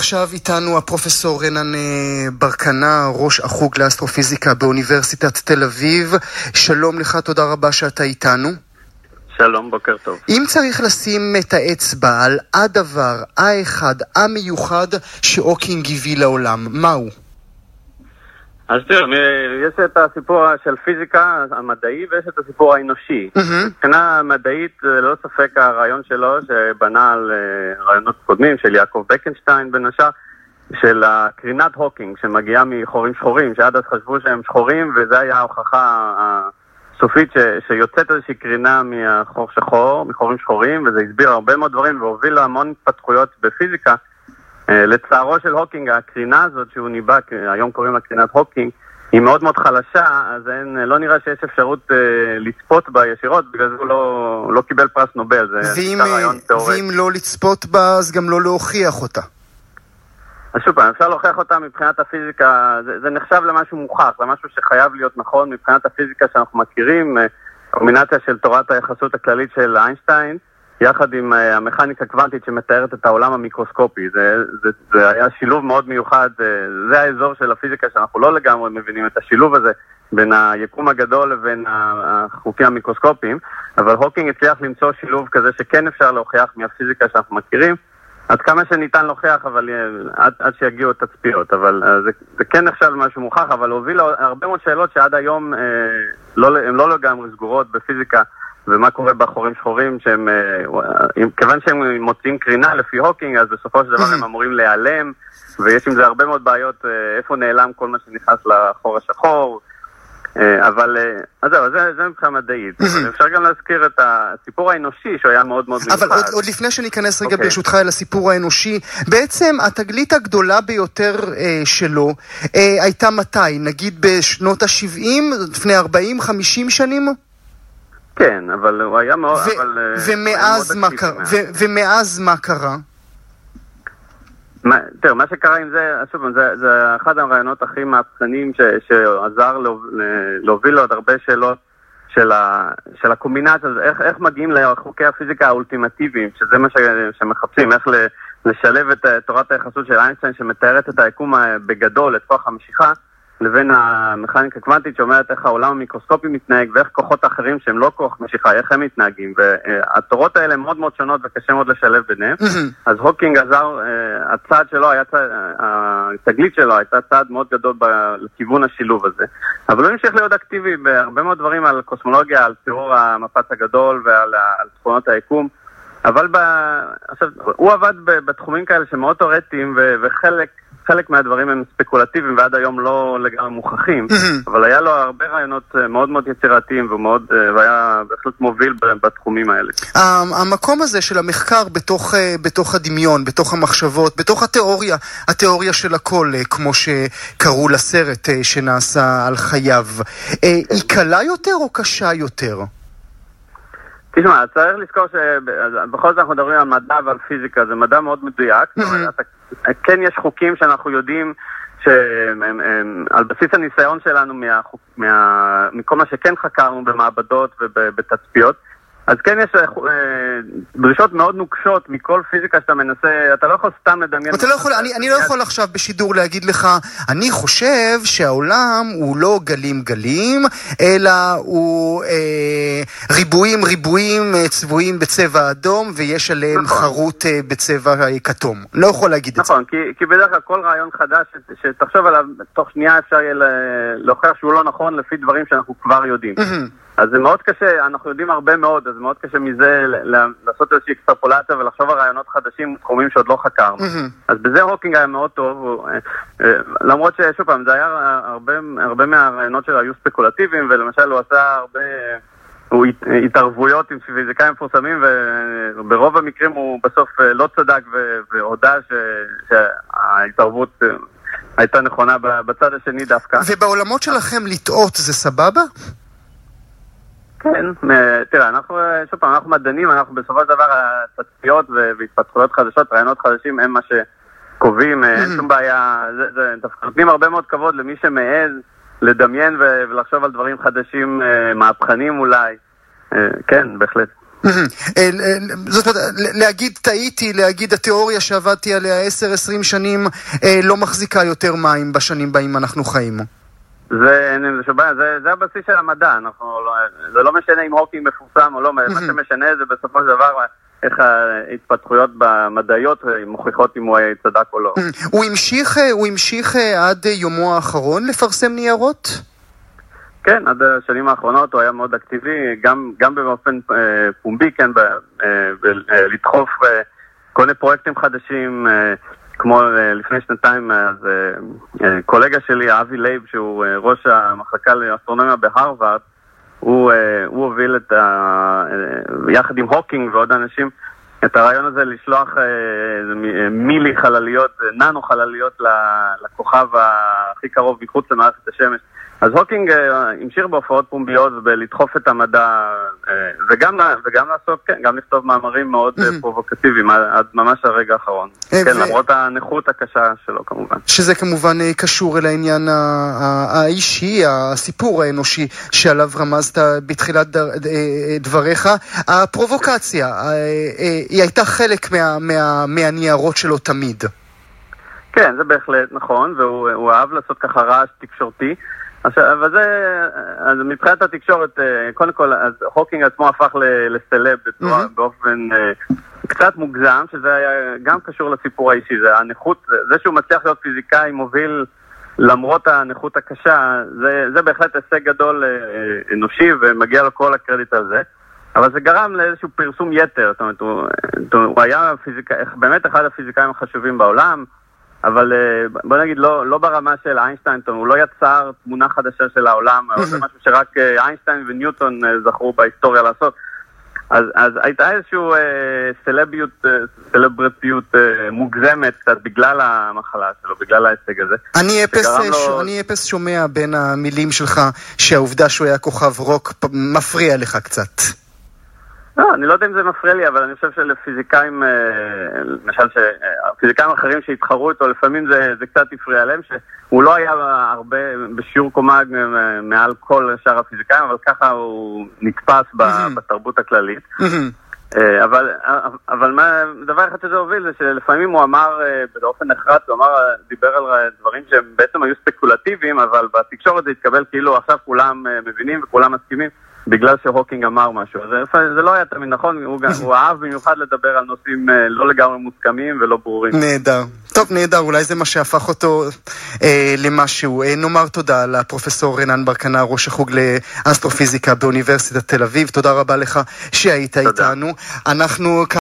עכשיו איתנו הפרופסור רנן ברקנה, ראש החוג לאסטרופיזיקה באוניברסיטת תל אביב. שלום לך, תודה רבה שאתה איתנו. שלום, בוקר טוב. אם צריך לשים את האצבע על הדבר האחד המיוחד שהוקינג הביא לעולם, מהו? אז תראה, יש את הסיפור של פיזיקה המדעי ויש את הסיפור האנושי. מבחינה מדעית, ללא ספק הרעיון שלו, שבנה על רעיונות קודמים של יעקב בקנשטיין בין השאר, של הקרינת הוקינג שמגיעה מחורים שחורים, שעד אז חשבו שהם שחורים, וזה היה ההוכחה הסופית שיוצאת איזושהי קרינה מחור שחור, מחורים שחורים, וזה הסביר הרבה מאוד דברים והוביל להמון התפתחויות בפיזיקה. לצערו של הוקינג, הקרינה הזאת שהוא ניבא, היום קוראים לה קרינת הוקינג, היא מאוד מאוד חלשה, אז לא נראה שיש אפשרות לצפות בה ישירות, בגלל זה הוא לא קיבל פרס נובל, זה רעיון תיאורטי. ואם לא לצפות בה, אז גם לא להוכיח אותה. אז שוב פעם, אפשר להוכיח אותה מבחינת הפיזיקה, זה נחשב למשהו מוכח, למשהו שחייב להיות נכון מבחינת הפיזיקה שאנחנו מכירים, קומבינציה של תורת היחסות הכללית של איינשטיין, יחד עם המכניקה קוונטית שמתארת את העולם המיקרוסקופי. זה היה שילוב מאוד מיוחד, זה האזור של הפיזיקה שאנחנו לא לגמרי מבינים את השילוב הזה בין היקום הגדול לבין החוקים המיקרוסקופיים, אבל הוקינג הצליח למצוא שילוב כזה שכן אפשר להוכיח מהפיזיקה שאנחנו מכירים, עד כמה שניתן להוכיח, אבל עד שיגיעו התצפיות, אבל זה כן נחשב משהו מוכח, אבל הוביל הרבה מאוד שאלות שעד היום הן לא לגמרי סגורות בפיזיקה, ומה קורה בחורים שחורים, כיוון שהם מוצאים קרינה לפי הוקינג, אז בסופו של דבר הם אמורים להיעלם, ויש עם זה הרבה מאוד בעיות, איפה נעלם כל מה שנכנס לחור השחור, אבל זה מבחינה מדעית. אפשר גם להזכיר את הסיפור האנושי, שהוא היה מאוד מאוד מיוחד. אבל עוד לפני שניכנס רגע ברשותך אל הסיפור האנושי, בעצם התגלית הגדולה ביותר שלו הייתה מתי? נגיד בשנות ה-70, לפני 40-50 שנים? כן, אבל הוא היה מאוד... ומאז מה קרה? תראה, מה שקרה עם זה, זה אחד הרעיונות הכי מהפכניים שעזר להוביל לו עוד הרבה שאלות של הקומבינציה, איך מגיעים לחוקי הפיזיקה האולטימטיביים, שזה מה שמחפשים, איך לשלב את תורת היחסות של איינשטיין שמתארת את היקום בגדול, את כוח המשיכה, לבין המכניקה קוונטית שאומרת איך העולם המיקרוסקופי מתנהג ואיך כוחות האחרים שהם לא כוח משיכה, איך הם מתנהגים, והתורות האלה מאוד מאוד שונות וקשה מאוד לשלב ביניהם. אז הוקינג עזר, הצעד שלו היה, התגלית שלו הייתה צעד מאוד גדול לכיוון השילוב הזה, אבל הוא המשיך להיות אקטיבי בהרבה מאוד דברים על קוסמולוגיה, על תיאור המפץ הגדול ועל תכונות היקום, אבל הוא עבד בתחומים כאלה שמאוד תיאורטיים חלק מהדברים הם ספקולטיביים ועד היום לא לגמרי מוכחים, אבל היה לו הרבה רעיונות מאוד מאוד יצירתיים והיה בהחלט מוביל בתחומים האלה. המקום הזה של המחקר בתוך הדמיון, בתוך המחשבות, בתוך התיאוריה של הכל, כמו שקראו לסרט שנעשה על חייו, היא קלה יותר או קשה יותר? תשמע, צריך לזכור שבכל זאת אנחנו מדברים על מדע ועל פיזיקה, זה מדע מאוד מדויק, כן יש חוקים שאנחנו יודעים שעל בסיס הניסיון שלנו מכל מה שכן חקרנו במעבדות ובתצפיות, אז כן יש דרישות מאוד נוקשות מכל פיזיקה שאתה מנסה, אתה לא יכול סתם לדמיין. אני לא יכול עכשיו בשידור להגיד לך, אני חושב שהעולם הוא לא גלים, אלא הוא ריבועים צבועים בצבע אדום, ויש עליהם חרוט בצבע כתום. לא יכול להגיד את זה. נכון, כי בדרך כלל כל רעיון חדש שתחשוב עליו, תוך שנייה אפשר יהיה להוכיח שהוא לא נכון לפי דברים שאנחנו כבר יודעים. אז זה מאוד קשה, אנחנו יודעים הרבה מאוד, אז מאוד קשה מזה לעשות איזושהי אקסטרפולציה ולחשוב על רעיונות חדשים, תחומים שעוד לא חקרנו. אז בזה הוקינג היה מאוד טוב, למרות ששוב פעם, זה היה הרבה מהרעיונות שלו היו ספקולטיביים, ולמשל הוא עשה הרבה התערבויות עם פיזיקאים מפורסמים, וברוב המקרים הוא בסוף לא צדק והודע שההתערבות הייתה נכונה בצד השני דווקא. ובעולמות שלכם לטעות זה סבבה? כן, תראה, שוב פעם, אנחנו מדענים, אנחנו בסופו של דבר תצפיות והתפתחויות חדשות, רעיונות חדשים הם מה שקובעים, אין שום בעיה, נותנים הרבה מאוד כבוד למי שמעז לדמיין ולחשוב על דברים חדשים, מהפכנים אולי, כן, בהחלט. זאת אומרת, להגיד טעיתי, להגיד התיאוריה שעבדתי עליה 10-20 שנים לא מחזיקה יותר מים בשנים בהם אנחנו חיים. זה הבסיס של המדע, זה לא משנה אם הוקינג מפורסם או לא, מה שמשנה זה בסופו של דבר איך ההתפתחויות במדעיות מוכיחות אם הוא צדק או לא. הוא המשיך עד יומו האחרון לפרסם ניירות? כן, עד השנים האחרונות הוא היה מאוד אקטיבי, גם באופן פומבי, כן, לדחוף כל מיני פרויקטים חדשים, כמו לפני שנתיים, אז קולגה שלי, אבי לייב, שהוא ראש המחלקה לאסטרונומיה בהרווארד, הוא הוביל יחד עם הוקינג ועוד אנשים, את הרעיון הזה לשלוח מילי חלליות, ננו חלליות לכוכב הכי קרוב מחוץ למערכת השמש. אז הוקינג המשיך בהופעות פומביות ולדחוף את המדע וגם לעשות, כן, גם לכתוב מאמרים מאוד פרובוקטיביים עד ממש הרגע האחרון. כן, למרות הנכות הקשה שלו כמובן. שזה כמובן קשור אל העניין האישי, הסיפור האנושי שעליו רמזת בתחילת דבריך. הפרובוקציה, היא הייתה חלק מהניירות שלו תמיד. כן, זה בהחלט נכון, והוא אהב לעשות ככה רעש תקשורתי. אבל אז מבחינת התקשורת, קודם כל, אז הוקינג עצמו הפך לסלב באופן קצת מוגזם, שזה היה גם קשור לסיפור האישי, זה הנכות, זה שהוא מצליח להיות פיזיקאי מוביל למרות הנכות הקשה, זה בהחלט הישג גדול אנושי ומגיע לו כל הקרדיט על זה, אבל זה גרם לאיזשהו פרסום יתר, זאת אומרת, הוא היה באמת אחד הפיזיקאים החשובים בעולם, אבל בוא נגיד, לא ברמה של איינשטיין, הוא לא יצר תמונה חדשה של העולם, אבל זה משהו שרק איינשטיין וניוטון זכרו בהיסטוריה לעשות. אז הייתה איזושהי סלברטיות מוגזמת קצת בגלל המחלה שלו, בגלל ההישג הזה. אני אפס שומע בין המילים שלך שהעובדה שהוא היה כוכב רוק מפריע לך קצת. לא, אני לא יודע אם זה מפריע לי, אבל אני חושב שלפיזיקאים, למשל פיזיקאים אחרים שהתחרו איתו, לפעמים זה קצת הפריע להם, שהוא לא היה הרבה בשיעור קומה מעל כל שאר הפיזיקאים, אבל ככה הוא נתפס בתרבות הכללית. אבל דבר אחד שזה הוביל זה שלפעמים הוא אמר באופן נחרץ, הוא דיבר על דברים שהם בעצם היו ספקולטיביים, אבל בתקשורת זה התקבל כאילו עכשיו כולם מבינים וכולם מסכימים. בגלל שהוקינג אמר משהו. זה לא היה תמיד נכון, הוא אהב במיוחד לדבר על נושאים לא לגמרי מוסכמים ולא ברורים. נהדר. טוב, נהדר, אולי זה מה שהפך אותו למשהו. נאמר תודה לפרופסור רנן ברקנר, ראש החוג לאסטרופיזיקה באוניברסיטת תל אביב. תודה רבה לך שהיית איתנו. אנחנו